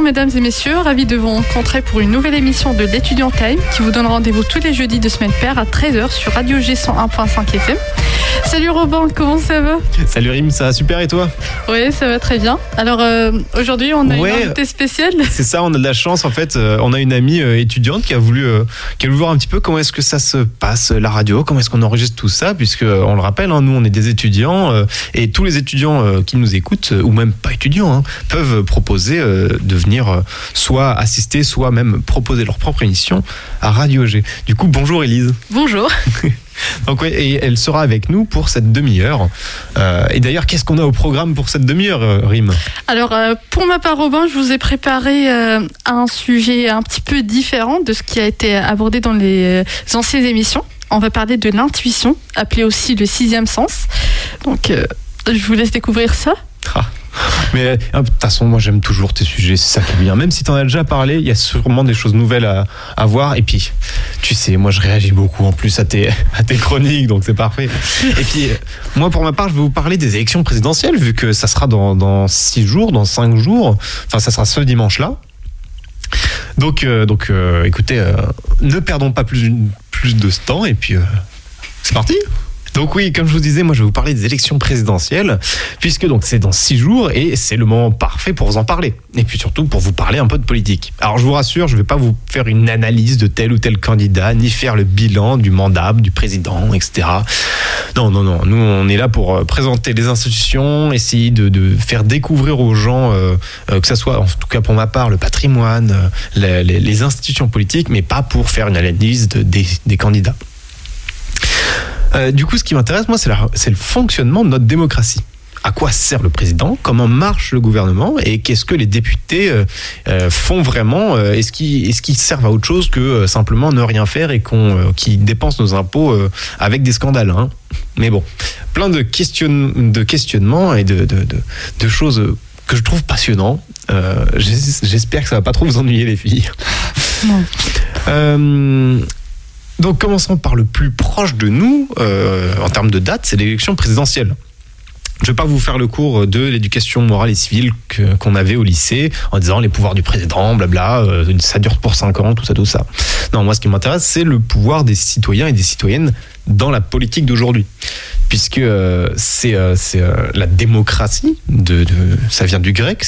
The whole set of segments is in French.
mesdames et messieurs, ravi de vous rencontrer pour une nouvelle émission de l'Étudiant Time qui vous donne rendez-vous tous les jeudis de semaine paire à 13h sur Radio G 101.5 FM. Salut Robin, comment ça va ? Salut Rim, ça va super et toi ? Oui, ça va très bien. Alors aujourd'hui on a une invitée spéciale. C'est ça, on a de la chance en fait. On a une amie étudiante qui a voulu voir un petit peu comment est-ce que ça se passe, la radio, comment est-ce qu'on enregistre tout ça, puisque on le rappelle, nous on est des étudiants et tous les étudiants qui nous écoutent, ou même pas étudiants, peuvent proposer de venir soit assister, soit même proposer leur propre émission à Radio G. Du coup, bonjour Élise. Bonjour. Donc ouais, et elle sera avec nous pour cette demi-heure. Et d'ailleurs, qu'est-ce qu'on a au programme pour cette demi-heure, Rim ? Alors, pour ma part, Robin, je vous ai préparé un sujet un petit peu différent de ce qui a été abordé dans les anciennes émissions. On va parler de l'intuition, appelée aussi le sixième sens. Donc, je vous laisse découvrir ça. Mais de toute façon, moi j'aime toujours tes sujets, c'est ça qui est bien. Même si tu en as déjà parlé, il y a sûrement des choses nouvelles à voir. Et puis, tu sais, moi je réagis beaucoup en plus à tes chroniques, donc c'est parfait. Et puis, moi pour ma part, je vais vous parler des élections présidentielles, vu que ça sera dans 6 jours, dans 5 jours. Enfin, ça sera ce dimanche-là. Donc écoutez, ne perdons pas plus de ce temps, et puis c'est parti. Donc oui, comme je vous disais, moi je vais vous parler des élections présidentielles, puisque donc c'est dans 6 jours et c'est le moment parfait pour vous en parler. Et puis surtout pour vous parler un peu de politique. Alors je vous rassure, je ne vais pas vous faire une analyse de tel ou tel candidat, ni faire le bilan du mandat du président, etc. Non. Nous on est là pour présenter les institutions, essayer de faire découvrir aux gens, que ça soit, en tout cas pour ma part, le patrimoine, les institutions politiques, mais pas pour faire une analyse des candidats. Du coup, ce qui m'intéresse, moi, c'est le fonctionnement de notre démocratie. À quoi sert le président ? Comment marche le gouvernement ? Et qu'est-ce que les députés font vraiment ? Est-ce qu'ils servent à autre chose que simplement ne rien faire et qui dépensent nos impôts avec des scandales, Mais bon, plein de questionnements et de choses que je trouve passionnants. J'espère que ça va pas trop vous ennuyer, les filles. Non. Donc commençons par le plus proche de nous, en termes de date, c'est l'élection présidentielle. Je ne vais pas vous faire le cours de l'éducation morale et civile qu'on avait au lycée, en disant les pouvoirs du président, blabla, ça dure pour 5 ans, tout ça. Non, moi ce qui m'intéresse, c'est le pouvoir des citoyens et des citoyennes dans la politique d'aujourd'hui. Puisque c'est la démocratie, ça vient du grec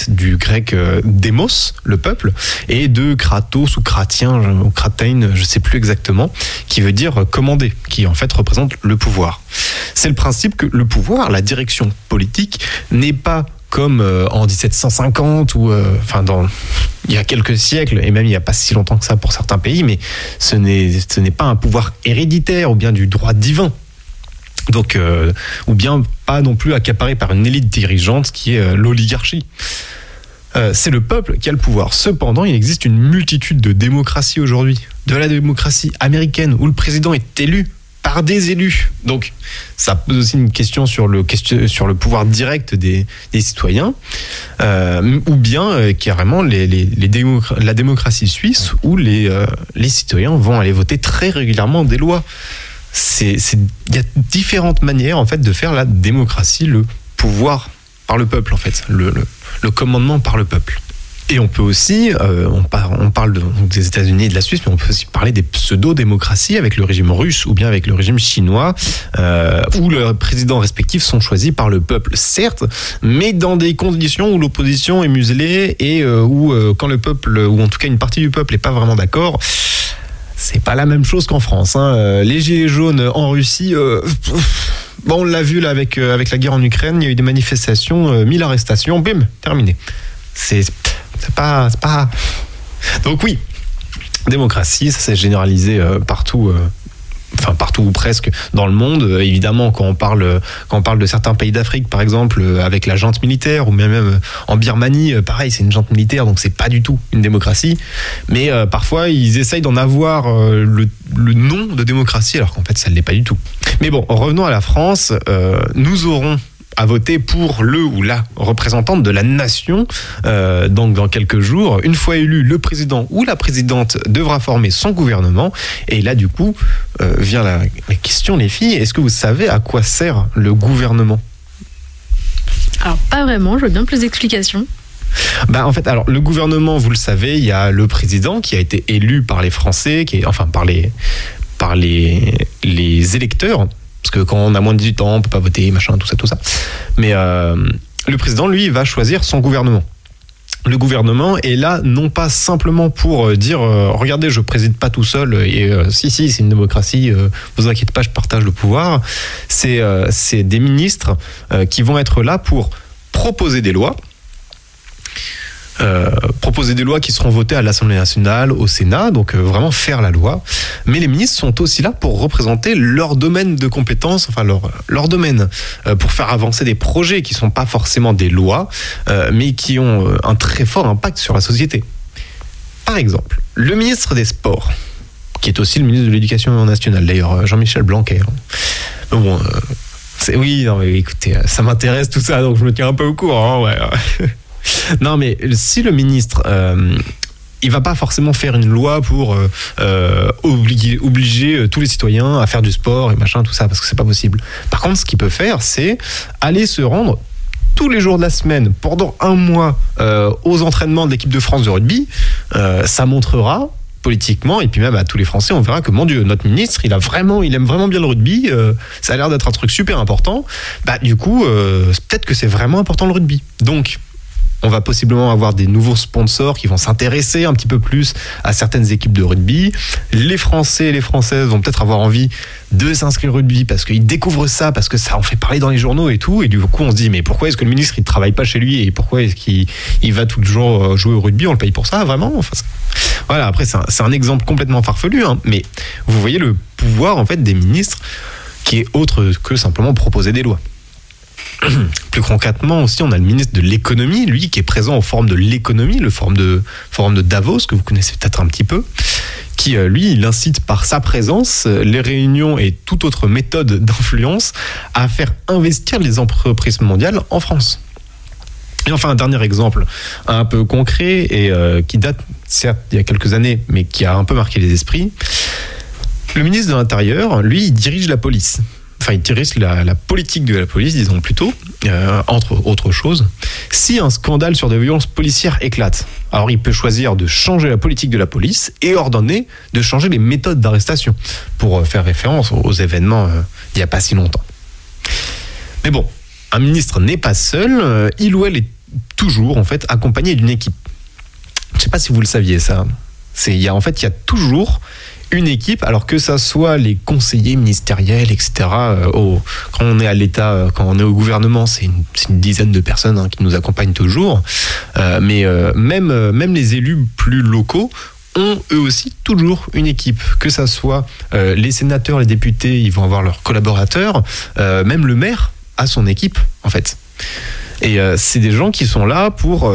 démos, le peuple, et de kratos ou kratien, ou kratein, je ne sais plus exactement, qui veut dire commander, qui en fait représente le pouvoir. C'est le principe que le pouvoir, la direction politique, n'est pas comme en 1750 ou il y a quelques siècles, et même il n'y a pas si longtemps que ça pour certains pays, mais ce n'est pas un pouvoir héréditaire ou bien du droit divin. Donc, ou bien pas non plus accaparé par une élite dirigeante qui est l'oligarchie. C'est le peuple qui a le pouvoir. Cependant, il existe une multitude de démocraties aujourd'hui. De la démocratie américaine, où le président est élu par des élus. Donc, ça pose aussi une question sur le pouvoir direct des citoyens, ou bien carrément la démocratie suisse, où les citoyens vont aller voter très régulièrement des lois. Il y a différentes manières en fait de faire la démocratie, le pouvoir par le peuple en fait, le commandement par le peuple. Et on peut aussi, on parle des États-Unis et de la Suisse, mais on peut aussi parler des pseudo-démocraties avec le régime russe ou bien avec le régime chinois, où les présidents respectifs sont choisis par le peuple, certes, mais dans des conditions où l'opposition est muselée et où quand le peuple, ou en tout cas une partie du peuple, n'est pas vraiment d'accord. C'est pas la même chose qu'en France. Les gilets jaunes en Russie, on l'a vu là avec la guerre en Ukraine, il y a eu des manifestations, 1000 arrestations, bim, terminé. C'est pas. Donc oui, démocratie, ça s'est généralisé partout. Partout ou presque dans le monde. Évidemment, quand on parle de certains pays d'Afrique, par exemple, avec la junte militaire, ou même en Birmanie, pareil, c'est une junte militaire, donc c'est pas du tout une démocratie. Mais parfois, ils essayent d'en avoir le nom de démocratie, alors qu'en fait, ça ne l'est pas du tout. Mais bon, revenons à la France. Nous aurons à voter pour le ou la représentante de la nation donc dans quelques jours. Une fois élu, le président ou la présidente devra former son gouvernement. Et là, du coup, vient la question, les filles. Est-ce que vous savez à quoi sert le gouvernement ? Alors, pas vraiment. Je veux bien plus d'explications. En fait, alors le gouvernement, vous le savez, il y a le président qui a été élu par les Français, par les électeurs, parce que quand on a moins de 18 ans, on peut pas voter, machin, tout ça. Mais le président, lui, va choisir son gouvernement. Le gouvernement est là non pas simplement pour dire regardez, je préside pas tout seul et si c'est une démocratie, vous inquiétez pas, je partage le pouvoir. C'est des ministres qui vont être là pour proposer des lois. Qui seront votées à l'Assemblée nationale, au Sénat, donc vraiment faire la loi. Mais les ministres sont aussi là pour représenter leur domaine de compétences, enfin leur domaine, pour faire avancer des projets qui ne sont pas forcément des lois, mais qui ont un très fort impact sur la société. Par exemple, le ministre des Sports, qui est aussi le ministre de l'Éducation nationale, d'ailleurs, Jean-Michel Blanquer. Bon, oui, non, mais écoutez, ça m'intéresse tout ça, donc je me tiens un peu au courant, ouais. Non, mais si le ministre, il va pas forcément faire une loi pour obliger tous les citoyens à faire du sport et machin, tout ça, parce que c'est pas possible. Par contre, ce qu'il peut faire, c'est aller se rendre tous les jours de la semaine, pendant un mois, aux entraînements de l'équipe de France de rugby. Ça montrera politiquement, et puis même à tous les Français, on verra que, mon Dieu, notre ministre, il aime vraiment bien le rugby, ça a l'air d'être un truc super important. Du coup, peut-être que c'est vraiment important le rugby. Donc, on va possiblement avoir des nouveaux sponsors qui vont s'intéresser un petit peu plus à certaines équipes de rugby. Les Français et les Françaises vont peut-être avoir envie de s'inscrire au rugby parce qu'ils découvrent ça, parce que ça en fait parler dans les journaux et tout. Et du coup, on se dit, mais pourquoi est-ce que le ministre, il ne travaille pas chez lui et pourquoi est-ce qu'il va tout le jour jouer au rugby? On le paye pour ça, vraiment? Voilà, après, c'est un exemple complètement farfelu, hein, mais vous voyez le pouvoir, en fait, des ministres qui est autre que simplement proposer des lois. Plus concrètement aussi, on a le ministre de l'économie, lui, qui est présent au forum de l'économie, le forum de Davos, que vous connaissez peut-être un petit peu, qui, lui, il incite par sa présence les réunions et toute autre méthode d'influence à faire investir les entreprises mondiales en France. Et enfin, un dernier exemple un peu concret et qui date, certes, il y a quelques années, mais qui a un peu marqué les esprits. Le ministre de l'Intérieur, lui, il dirige la police. Enfin, il dirige la politique de la police, disons plutôt, entre autres choses. Si un scandale sur des violences policières éclate, alors il peut choisir de changer la politique de la police et ordonner de changer les méthodes d'arrestation, pour faire référence aux événements il n'y a pas si longtemps. Mais bon, un ministre n'est pas seul, il ou elle est toujours en fait accompagné d'une équipe. Je ne sais pas si vous le saviez ça. Il y a toujours une équipe, alors que ça soit les conseillers ministériels, etc. Quand on est à l'État, quand on est au gouvernement, c'est une dizaine de personnes qui nous accompagnent toujours. Mais même les élus plus locaux ont eux aussi toujours une équipe. Que ça soit les sénateurs, les députés, ils vont avoir leurs collaborateurs. Même le maire a son équipe, en fait. Et c'est des gens qui sont là pour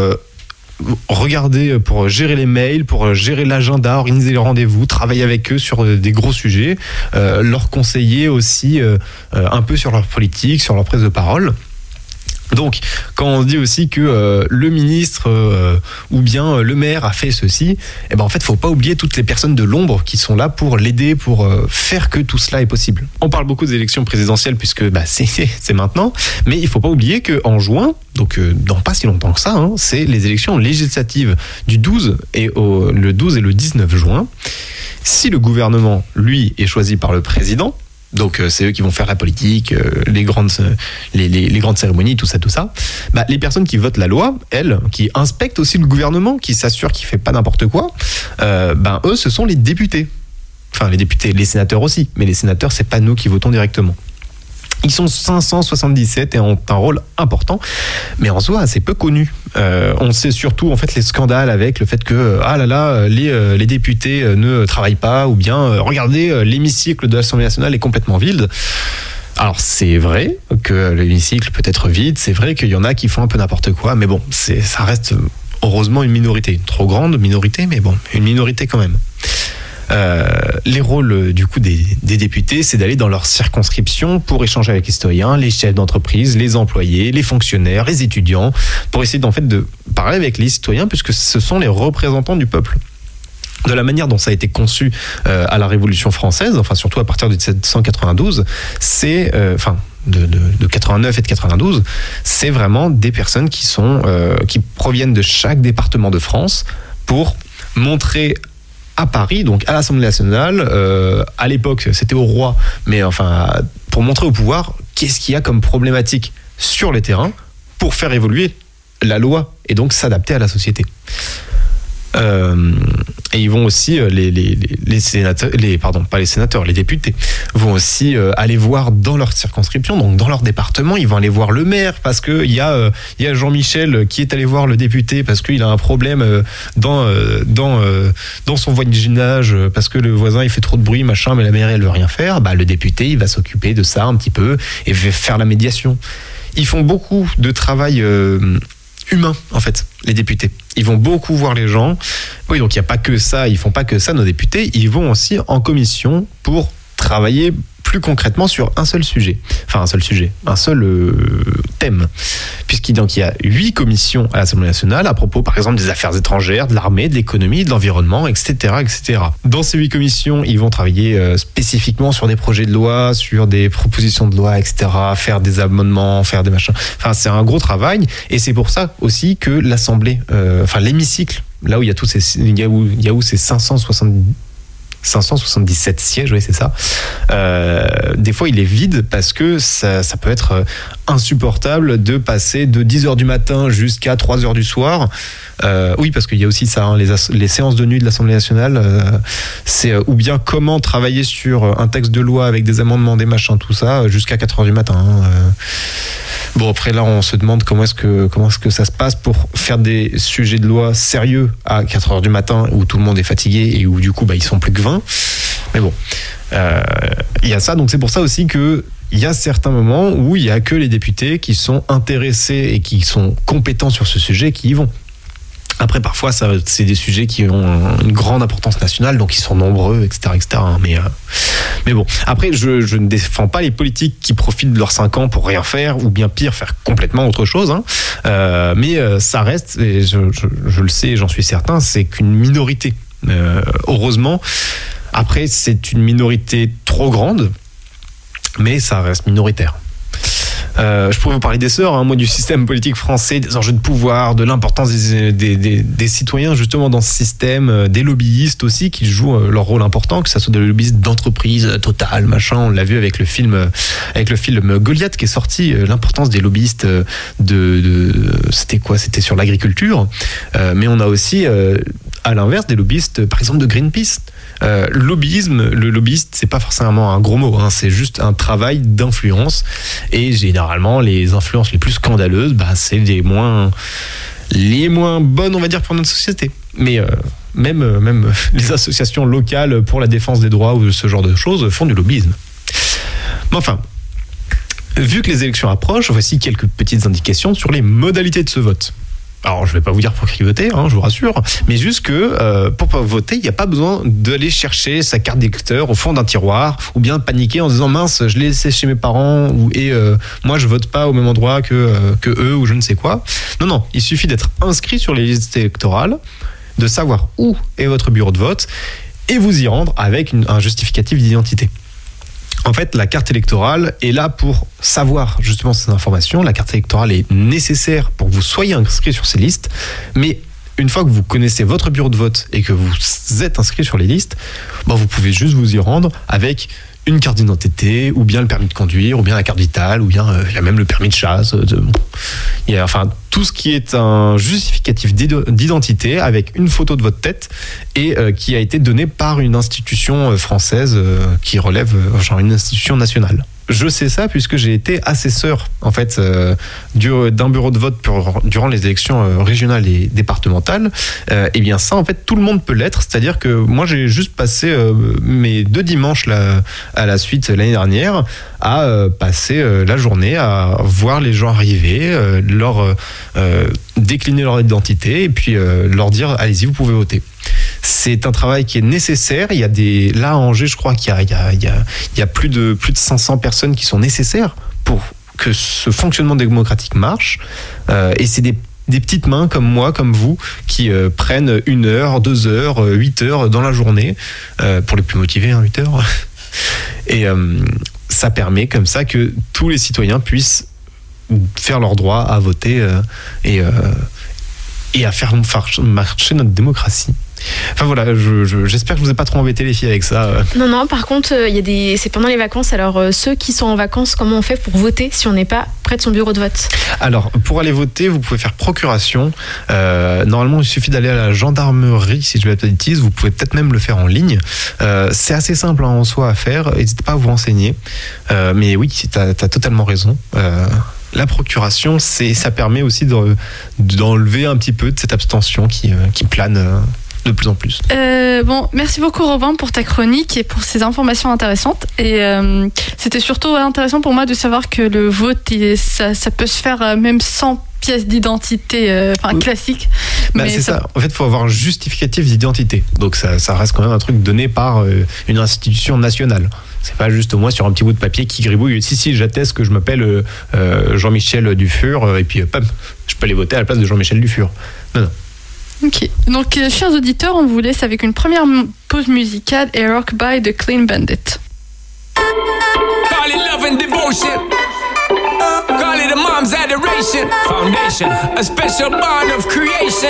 regarder, pour gérer les mails, pour gérer l'agenda, organiser les rendez-vous, travailler avec eux sur des gros sujets, leur conseiller aussi un peu sur leur politique, sur leur prise de parole. Donc, quand on dit aussi que le ministre ou bien le maire a fait ceci, en fait, il ne faut pas oublier toutes les personnes de l'ombre qui sont là pour l'aider, pour faire que tout cela est possible. On parle beaucoup des élections présidentielles puisque c'est maintenant, mais il ne faut pas oublier qu'en juin, donc dans pas si longtemps que ça, c'est les élections législatives du 12 et le 12 et le 19 juin. Si le gouvernement, lui, est choisi par le président, donc c'est eux qui vont faire la politique, les grandes cérémonies, tout ça. Les personnes qui votent la loi, elles, qui inspectent aussi le gouvernement, qui s'assurent qu'il ne fait pas n'importe quoi, eux, ce sont les députés. Enfin, les députés, les sénateurs aussi. Mais les sénateurs, c'est pas nous qui votons directement. Ils sont 577 et ont un rôle important, mais en soi assez peu connu. On sait surtout en fait les scandales avec le fait que les députés ne travaillent pas, ou bien regardez, l'hémicycle de l'Assemblée nationale est complètement vide. Alors c'est vrai que l'hémicycle peut être vide, c'est vrai qu'il y en a qui font un peu n'importe quoi, mais bon, ça reste heureusement une minorité, une trop grande minorité, mais bon, une minorité quand même. Les rôles du coup des députés, c'est d'aller dans leur circonscription pour échanger avec les citoyens, les chefs d'entreprise, les employés, les fonctionnaires, les étudiants, pour essayer de parler avec les citoyens, puisque ce sont les représentants du peuple. de la manière dont ça a été conçu à la Révolution française, enfin surtout à partir de 1792, c'est de 89 et de 92, c'est vraiment des personnes qui proviennent de chaque département de France pour montrer à Paris, donc à l'Assemblée nationale, à l'époque c'était au roi, mais enfin pour montrer au pouvoir qu'est-ce qu'il y a comme problématique sur les terrains pour faire évoluer la loi et donc s'adapter à la société. Et ils vont aussi, les sénateurs, pas les sénateurs, les députés, vont aussi aller voir dans leur circonscription, donc dans leur département, ils vont aller voir le maire, parce qu'il y a Jean-Michel qui est allé voir le député parce qu'il a un problème dans son voisinage, parce que le voisin il fait trop de bruit, machin, mais la mairie elle veut rien faire. Bah, le député il va s'occuper de ça un petit peu et va faire la médiation. Ils font beaucoup de travail humain, en fait, les députés. Ils vont beaucoup voir les gens. Oui, donc il n'y a pas que ça, ils font pas que ça, nos députés. Ils vont aussi en commission pour travailler plus concrètement sur un seul sujet. Enfin, un seul thème. Puisqu'il y a 8 commissions à l'Assemblée nationale à propos, par exemple, des affaires étrangères, de l'armée, de l'économie, de l'environnement, etc., etc. Dans ces 8 commissions, ils vont travailler spécifiquement sur des projets de loi, sur des propositions de loi, etc., faire des amendements, faire des machins. Enfin, c'est un gros travail. Et c'est pour ça aussi que l'Assemblée, l'hémicycle, là où il y a tous ces, il y a où ces 577 sièges, oui, c'est ça. Des fois, il est vide parce que ça peut être insupportable de passer de 10h du matin jusqu'à 3h du soir. Oui, parce qu'il y a aussi ça, hein, les séances de nuit de l'Assemblée nationale, c'est ou bien comment travailler sur un texte de loi avec des amendements, des machins, tout ça, jusqu'à 4h du matin. Bon, après là, on se demande comment est-ce que ça se passe pour faire des sujets de loi sérieux à 4h du matin où tout le monde est fatigué et où du coup, ils sont plus que 20. Mais bon, il y a ça. Donc c'est pour ça aussi que il y a certains moments où il y a que les députés qui sont intéressés et qui sont compétents sur ce sujet qui y vont. Après, parfois, c'est des sujets qui ont une grande importance nationale, donc ils sont nombreux, etc., etc. Mais bon, après, je ne défends pas les politiques qui profitent de leurs 5 ans pour rien faire, ou bien pire, faire complètement autre chose. Mais ça reste, et je le sais, j'en suis certain, c'est qu'une minorité. Heureusement, après, c'est une minorité trop grande, mais ça reste minoritaire. Je pourrais vous parler des sœurs, moi, du système politique français, des enjeux de pouvoir, de l'importance des citoyens justement dans ce système, des lobbyistes aussi qui jouent leur rôle important, que ce soit des lobbyistes d'entreprise, Total, machin. On l'a vu avec le film Goliath qui est sorti, l'importance des lobbyistes c'était quoi ? C'était sur l'agriculture. Mais on a aussi, à l'inverse, des lobbyistes, par exemple de Greenpeace. Le lobbyiste, c'est pas forcément un gros mot, c'est juste un travail d'influence. Et généralement, les influences les plus scandaleuses, c'est les moins bonnes, on va dire, pour notre société. Mais même les associations locales pour la défense des droits ou ce genre de choses font du lobbyisme. Mais enfin, vu que les élections approchent, voici quelques petites indications sur les modalités de ce vote. Alors, je ne vais pas vous dire pour qui voter, je vous rassure, mais juste que pour voter, il n'y a pas besoin d'aller chercher sa carte d'électeur au fond d'un tiroir ou bien de paniquer en disant « mince, je l'ai laissé chez mes parents et moi, je ne vote pas au même endroit que eux ou je ne sais quoi ». Non, il suffit d'être inscrit sur les listes électorales, de savoir où est votre bureau de vote et vous y rendre avec un justificatif d'identité. En fait, la carte électorale est là pour savoir justement ces informations. La carte électorale est nécessaire pour que vous soyez inscrit sur ces listes. Mais une fois que vous connaissez votre bureau de vote et que vous êtes inscrit sur les listes, vous pouvez juste vous y rendre avec une carte d'identité, ou bien le permis de conduire, ou bien la carte vitale, ou bien il y a même le permis de chasse. Il y a tout ce qui est un justificatif d'identité avec une photo de votre tête et qui a été donné par une institution française qui relève une institution nationale. Je sais ça puisque j'ai été assesseur en fait d'un bureau de vote durant les élections régionales et départementales. Et bien ça en fait tout le monde peut l'être, c'est-à-dire que moi j'ai juste passé mes 2 dimanches à la suite l'année dernière à passer la journée à voir les gens arriver, leur décliner leur identité et puis leur dire allez-y vous pouvez voter. C'est un travail qui est nécessaire. Il y a là à Angers, je crois qu'il y a plus de 500 personnes qui sont nécessaires pour que ce fonctionnement démocratique marche. Et c'est des des petites mains comme moi, comme vous, qui prennent 1 heure, 2 heures, 8 heures dans la journée, pour les plus motivés, 8 heures. Et ça permet comme ça que tous les citoyens puissent faire leur droit à voter et à faire marcher notre démocratie. Enfin voilà, j'espère que je vous ai pas trop embêté les filles avec ça. Non, par contre, c'est pendant les vacances. Alors ceux qui sont en vacances, comment on fait pour voter si on n'est pas près de son bureau de vote? Alors pour aller voter, vous pouvez faire procuration. Normalement, il suffit d'aller à la gendarmerie, si je ne dis pas de bêtises. Vous pouvez peut-être même le faire en ligne. C'est assez simple en soi à faire. N'hésitez pas à vous renseigner. Mais oui, t'as totalement raison. La procuration, ça permet aussi d'enlever un petit peu de cette abstention qui plane de plus en plus. Merci beaucoup Robin pour ta chronique et pour ces informations intéressantes. Et c'était surtout intéressant pour moi de savoir que le vote, ça peut se faire même sans pièce d'identité classique. Mais c'est ça. En fait, il faut avoir un justificatif d'identité. Donc ça reste quand même un truc donné par une institution nationale. C'est pas juste moi sur un petit bout de papier qui gribouille. Si, j'atteste que je m'appelle Jean-Michel Dufur et puis pam, je peux aller voter à la place de Jean-Michel Dufur. Non. Ok. Donc, chers auditeurs, on vous laisse avec une première pause musicale et Rockabye de Clean Bandit. Call it love and devotion. Call it a mom's adoration. Foundation, a special bond of creation.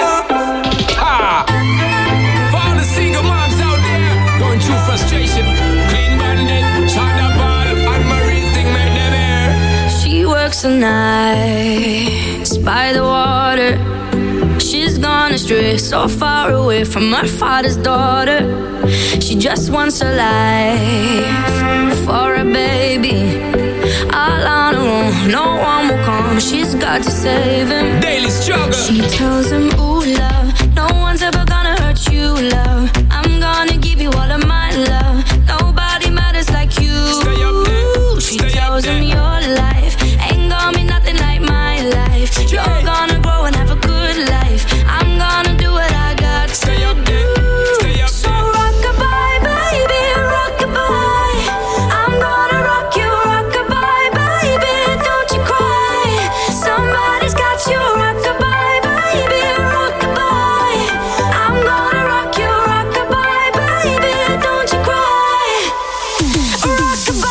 For all the single moms out there going through frustration. Clean Bandit, China Ball, and Marie thing made them air. She works the nights by the water. She's gone astray, so far away from her father's daughter. She just wants a life for a baby. All on her own, no one will come. She's got to save him. Daily struggle. She tells him, ooh, love, no one's ever gonna hurt you, love. I'm gonna give you all of my love. Nobody matters like you. Stay up there. She tells him your life ain't gonna be nothing like my life. You're gonna grow and have a good life. I'm gonna do what I got to do. Stay up So rock-a-bye, baby, rock-a-bye. I'm gonna rock you, rock-a-bye, baby. Don't you cry. Somebody's got you, rock-a-bye, baby, rock-a-bye. I'm gonna rock you, rock-a-bye, baby. Don't you cry. Rock-a-bye.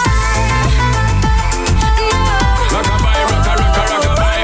Rockabye, rockabye.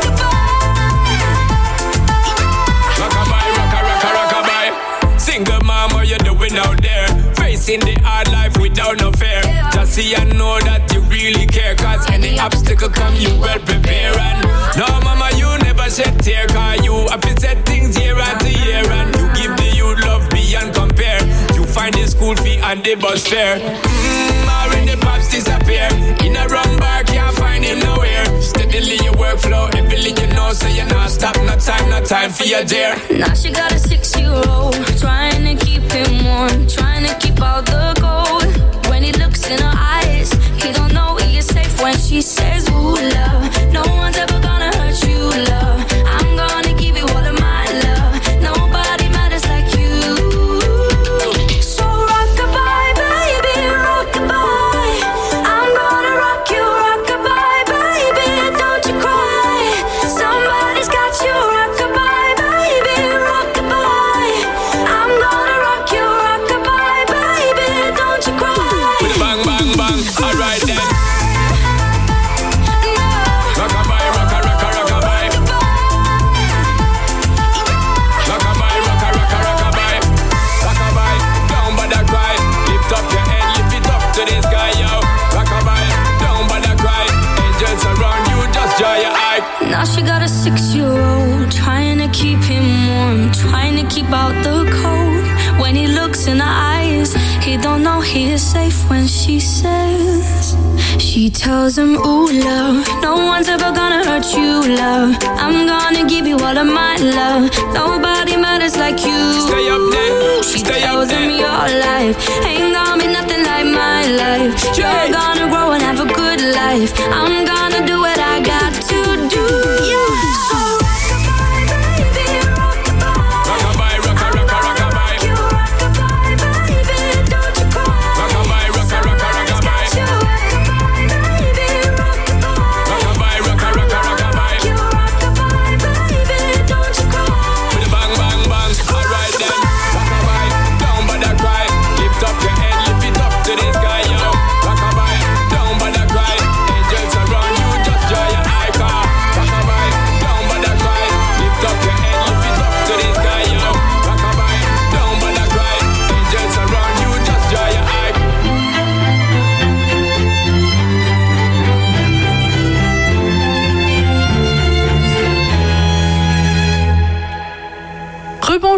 Rockabye. Single mom, what you doing out there? Facing the hard life without no fear. Just see and know that you really care. Cause any obstacle come, you well prepare. And no mama, you never shed tear. Cause you have to set things year after year. And you give the youth love beyond compare. You find the school fee and the bus fare. Or when the pops disappear. In a wrong bar, can't find him nowhere. Steadily your workflow, everything you know. So you not stop, no time for your dear. Now she got a 6-year-old, trying to keep him warm, trying to keep out the cold. When he looks in her eyes, he don't know he is safe when she says, ooh, love, no one's ever gonna hurt you, love. I'm gonna give you all of my love. Nobody matters like you. So rock-a-bye, baby, rock-a-bye. I'm gonna rock you, rock-a-bye, baby. Don't you cry. Somebody's got you, rock-a-bye, baby, rock-a-bye. I'm gonna rock you, rock-a-bye, baby. Don't you cry. With a bang, bang, bang. Alright then. Rockabye, rockabye. Rockabye, rockabye. Rockabye, down by the cry. Lift up your head, lift it up to the sky, yo. Rockabye, down by the cry. Angels around you, just dry your eye. Now she got a 6-year-old, trying to keep him warm, trying to keep out the cold. When he looks in her eyes, he don't know he is safe when she says. She tells him, ooh, love, no one's ever gonna hurt you, love. I'm gonna give you all of my love. Nobody matters like you. Stay up there. She Stay up tells him there. your life ain't gonna be nothing like my life. You're gonna grow and have a good life. I'm gonna do what I got to do. So rock-a-bye, baby, rock-a-bye. Rockabye, rockabye. You rock-a-bye, baby, don't you cry. Rockabye, rockabye. Got you, rock-a-bye, baby, rock-a-bye. Rockabye, rockabye. You rock-a-bye, baby, don't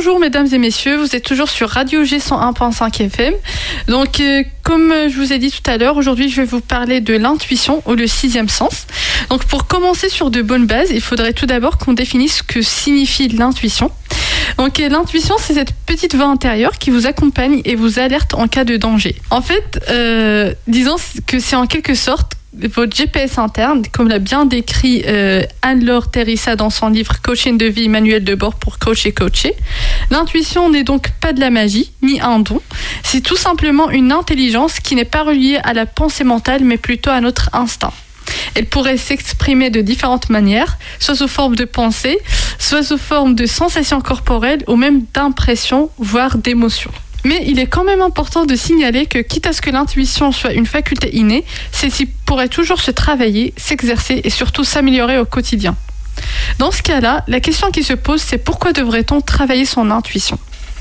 bonjour mesdames et messieurs, vous êtes toujours sur Radio G 101.5 FM. Donc comme je vous ai dit tout à l'heure, aujourd'hui je vais vous parler de l'intuition ou le sixième sens. Donc pour commencer sur de bonnes bases, il faudrait tout d'abord qu'on définisse ce que signifie l'intuition. Donc l'intuition, c'est cette petite voix intérieure qui vous accompagne et vous alerte en cas de danger. En fait, disons que c'est en quelque sorte votre GPS interne, comme l'a bien décrit Anne-Laure Terissa dans son livre Coaching de vie, manuel de bord pour coach et coacher. L'intuition n'est donc pas de la magie, ni un don. C'est tout simplement une intelligence qui n'est pas reliée à la pensée mentale, mais plutôt à notre instinct. Elle pourrait s'exprimer de différentes manières, soit sous forme de pensée, soit sous forme de sensations corporelles ou même d'impressions, voire d'émotions. Mais il est quand même important de signaler que quitte à ce que l'intuition soit une faculté innée, celle-ci pourrait toujours se travailler, s'exercer et surtout s'améliorer au quotidien. Dans ce cas-là, la question qui se pose, c'est pourquoi devrait-on travailler son intuition ?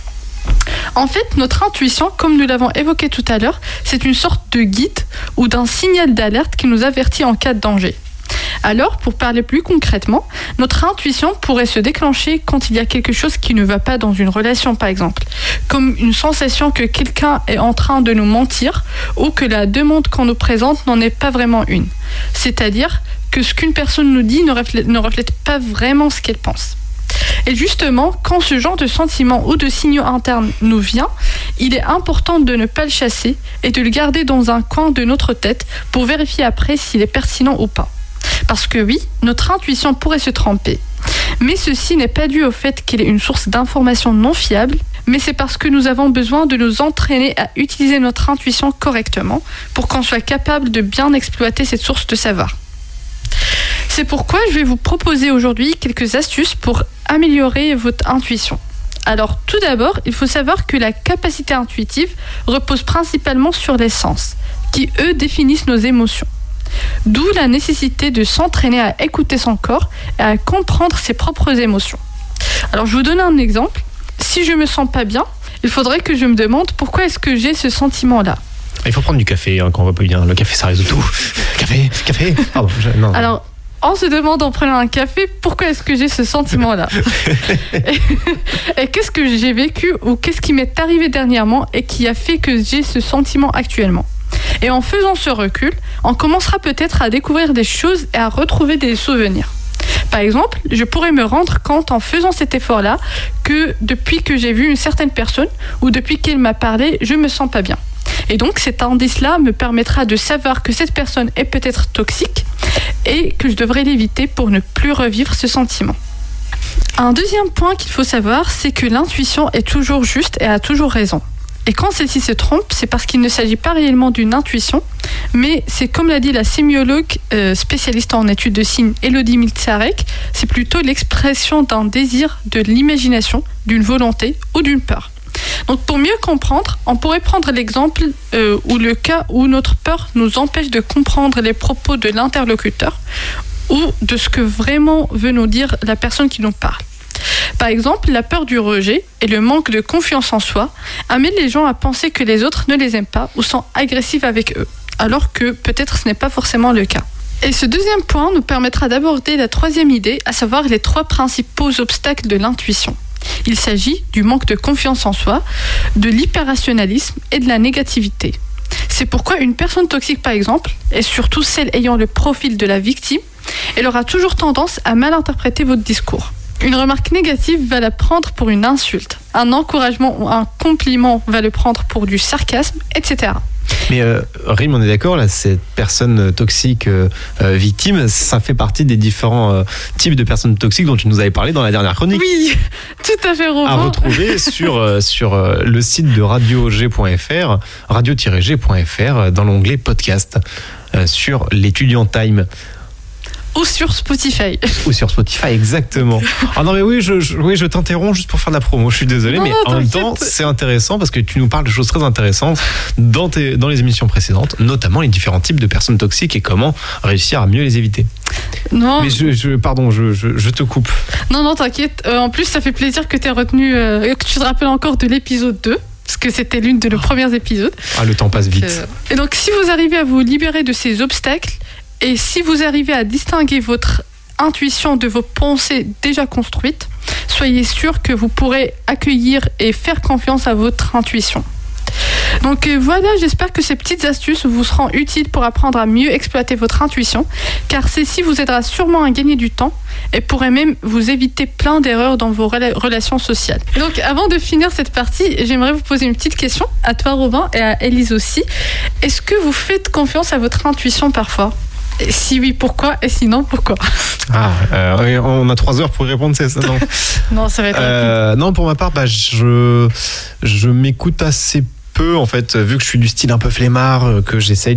En fait, notre intuition, comme nous l'avons évoqué tout à l'heure, c'est une sorte de guide ou d'un signal d'alerte qui nous avertit en cas de danger. Alors, pour parler plus concrètement, notre intuition pourrait se déclencher quand il y a quelque chose qui ne va pas dans une relation, par exemple, comme une sensation que quelqu'un est en train de nous mentir ou que la demande qu'on nous présente n'en est pas vraiment une. C'est-à-dire que ce qu'une personne nous dit ne reflète pas vraiment ce qu'elle pense. Et justement, quand ce genre de sentiment ou de signaux internes nous vient, il est important de ne pas le chasser et de le garder dans un coin de notre tête pour vérifier après s'il est pertinent ou pas. Parce que oui, notre intuition pourrait se tromper. Mais ceci n'est pas dû au fait qu'elle est une source d'informations non fiable, mais c'est parce que nous avons besoin de nous entraîner à utiliser notre intuition correctement pour qu'on soit capable de bien exploiter cette source de savoir. C'est pourquoi je vais vous proposer aujourd'hui quelques astuces pour améliorer votre intuition. Alors tout d'abord, il faut savoir que la capacité intuitive repose principalement sur les sens, qui eux définissent nos émotions. D'où la nécessité de s'entraîner à écouter son corps et à comprendre ses propres émotions. Alors je vous donne un exemple. Si je me sens pas bien, il faudrait que je me demande pourquoi est-ce que j'ai ce sentiment-là. Il faut prendre du café quand on va pas bien. Le café, ça résout tout. Café. Pardon, non. Alors, on se demande en prenant un café, pourquoi est-ce que j'ai ce sentiment-là ? Et qu'est-ce que j'ai vécu ou qu'est-ce qui m'est arrivé dernièrement et qui a fait que j'ai ce sentiment actuellement ? Et en faisant ce recul, on commencera peut-être à découvrir des choses et à retrouver des souvenirs. Par exemple, je pourrais me rendre compte en faisant cet effort-là que depuis que j'ai vu une certaine personne ou depuis qu'elle m'a parlé, je me sens pas bien. Et donc cet indice-là me permettra de savoir que cette personne est peut-être toxique et que je devrais l'éviter pour ne plus revivre ce sentiment. Un deuxième point qu'il faut savoir, c'est que l'intuition est toujours juste et a toujours raison. Et quand celle-ci se trompe, c'est parce qu'il ne s'agit pas réellement d'une intuition, mais c'est comme l'a dit la sémiologue spécialiste en études de signes Elodie Miltsarek, c'est plutôt l'expression d'un désir, de l'imagination, d'une volonté ou d'une peur. Donc pour mieux comprendre, on pourrait prendre l'exemple ou le cas où notre peur nous empêche de comprendre les propos de l'interlocuteur ou de ce que vraiment veut nous dire la personne qui nous parle. Par exemple, la peur du rejet et le manque de confiance en soi amènent les gens à penser que les autres ne les aiment pas ou sont agressifs avec eux, alors que peut-être ce n'est pas forcément le cas. Et ce deuxième point nous permettra d'aborder la troisième idée, à savoir les trois principaux obstacles de l'intuition. Il s'agit du manque de confiance en soi, de l'hyperrationalisme et de la négativité. C'est pourquoi une personne toxique, par exemple, et surtout celle ayant le profil de la victime, elle aura toujours tendance à mal interpréter votre discours. Une remarque négative va la prendre pour une insulte. Un encouragement ou un compliment va le prendre pour du sarcasme, etc. Mais Rim, on est d'accord, là, cette personne toxique victime, ça fait partie des différents types de personnes toxiques dont tu nous avais parlé dans la dernière chronique. Oui, tout à fait, Robin. À retrouver sur le site de radio-g.fr, radio-g.fr, dans l'onglet podcast, sur l'étudiant time. Ou sur Spotify. Ou sur Spotify, exactement. Ah non mais oui, je t'interromps juste pour faire de la promo, je suis désolé, mais en même temps, c'est intéressant parce que tu nous parles de choses très intéressantes dans les émissions précédentes, notamment les différents types de personnes toxiques et comment réussir à mieux les éviter. Non. Mais je te coupe. Non, t'inquiète. En plus, ça fait plaisir que tu aies retenu, que tu te rappelles encore de l'épisode 2. Parce que c'était l'une de nos premiers épisodes. Ah, le temps passe vite. Et donc, si vous arrivez à vous libérer de ces obstacles, et si vous arrivez à distinguer votre intuition de vos pensées déjà construites, soyez sûr que vous pourrez accueillir et faire confiance à votre intuition. Donc voilà, j'espère que ces petites astuces vous seront utiles pour apprendre à mieux exploiter votre intuition, car ceci vous aidera sûrement à gagner du temps et pourrait même vous éviter plein d'erreurs dans vos relations sociales. Donc avant de finir cette partie, j'aimerais vous poser une petite question à toi Robin et à Élise aussi. Est-ce que vous faites confiance à votre intuition parfois ? Et si oui, pourquoi ? Et sinon, pourquoi ? On a 3 heures pour répondre, c'est ça, non ? Non, ça va être rapide. Non, pour ma part, je m'écoute assez peu, en fait, vu que je suis du style un peu flemmard, que j'essaye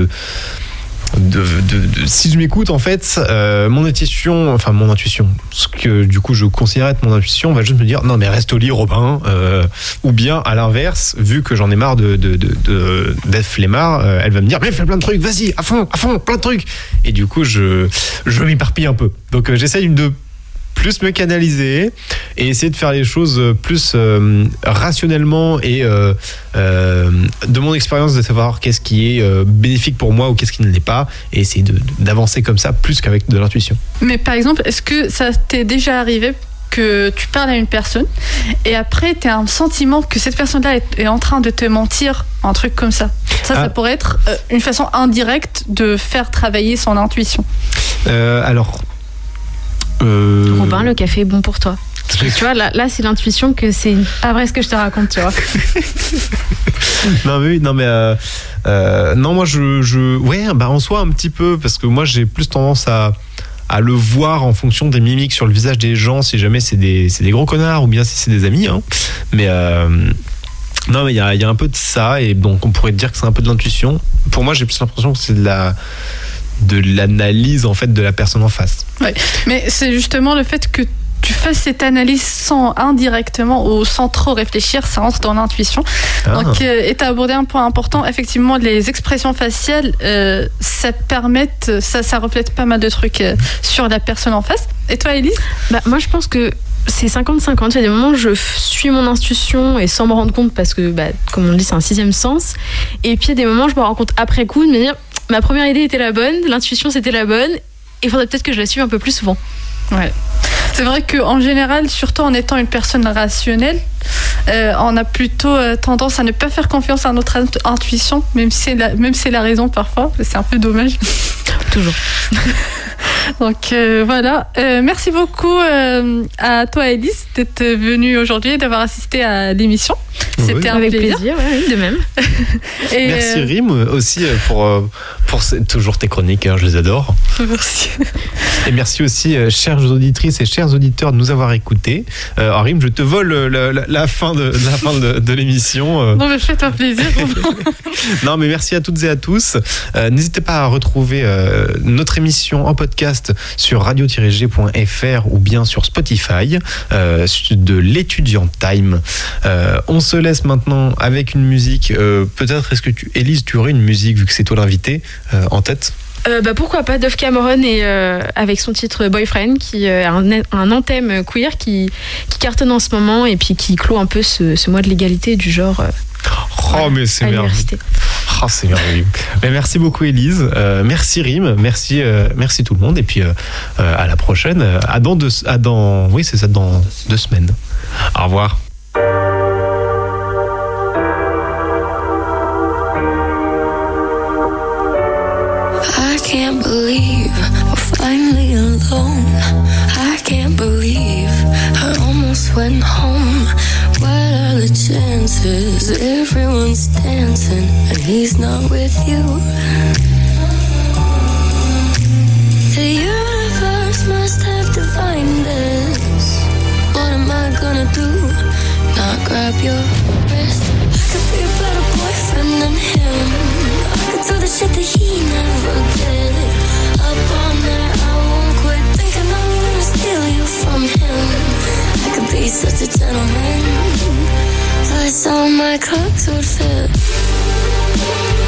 si je m'écoute, en fait, mon intuition, ce que du coup je considère être mon intuition, va juste me dire non mais reste au lit Robin, ou bien à l'inverse, vu que j'en ai marre d'être flemmard, elle va me dire mais fais plein de trucs, vas-y à fond, plein de trucs, et du coup je m'éparpille un peu. Donc j'essaye de plus me canaliser et essayer de faire les choses plus rationnellement et de mon expérience, de savoir qu'est-ce qui est bénéfique pour moi ou qu'est-ce qui ne l'est pas, et essayer d'avancer comme ça plus qu'avec de l'intuition. Mais par exemple, est-ce que ça t'est déjà arrivé que tu parles à une personne et après tu as un sentiment que cette personne-là est en train de te mentir, un truc comme ça? Ça pourrait être une façon indirecte de faire travailler son intuition. Robin, le café est bon pour toi. Tu vois, là c'est l'intuition que c'est pas vrai ce que je te raconte, tu vois. Moi en soi un petit peu, parce que moi j'ai plus tendance à le voir en fonction des mimiques sur le visage des gens, si jamais c'est des gros connards ou bien si c'est des amis, hein. Mais il y a un peu de ça, et donc on pourrait dire que c'est un peu de l'intuition. Pour moi, j'ai plus l'impression que c'est de l'analyse en fait de la personne en face. Ouais, mais c'est justement le fait que tu fasses cette analyse indirectement ou sans trop réfléchir, ça entre dans l'intuition. Donc, et tu as abordé un point important, effectivement, les expressions faciales, ça reflète pas mal de trucs sur la personne en face. Et toi, Élise ? Moi, je pense que c'est 50-50. Il y a des moments où je suis mon intuition et sans me rendre compte, parce que, comme on le dit, c'est un 6e sens. Et puis, il y a des moments où je me rends compte après coup de me dire ma première idée était la bonne, l'intuition c'était la bonne, et il faudrait peut-être que je la suive un peu plus souvent. Ouais. C'est vrai qu'en général, surtout en étant une personne rationnelle, on a plutôt tendance à ne pas faire confiance à notre intuition, même si c'est la raison parfois. C'est un peu dommage. Toujours. Donc voilà. Merci beaucoup à toi, Élise, d'être venue aujourd'hui et d'avoir assisté à l'émission. C'était avec plaisir, de même. Et merci Rim aussi pour toujours tes chroniques, je les adore. Merci. Et merci aussi chères auditrices et chers auditeurs de nous avoir écoutés. Rim, je te vole la fin de l'émission. Non mais fais-toi plaisir. Non mais merci à toutes et à tous. N'hésitez pas à retrouver notre émission en podcast sur radio-g.fr ou bien sur Spotify de l'étudiant Time. On se laisse maintenant avec une musique. Peut-être Élise, tu aurais une musique, vu que c'est toi l'invité, en tête? Pourquoi pas Dove Cameron, et avec son titre Boyfriend, qui est un anthème queer qui cartonne en ce moment, et puis qui clôt un peu ce mois de l'égalité du genre. Mais c'est merveilleux. C'est merveilleux. Mais merci beaucoup Élise, merci Rim, merci tout le monde, et puis à la prochaine, dans 2 semaines. Au revoir. I can't believe we're finally alone. I can't believe I almost went home. What are the chances? Everyone's dancing and he's not with you. The universe must have divined this. What am I gonna do? Not grab your wrist. I could be a better boyfriend than him. I could do the shit that he never did. Up all night, I won't quit thinking I'm gonna steal you from him. I could be such a gentleman, plus all my clothes would fit.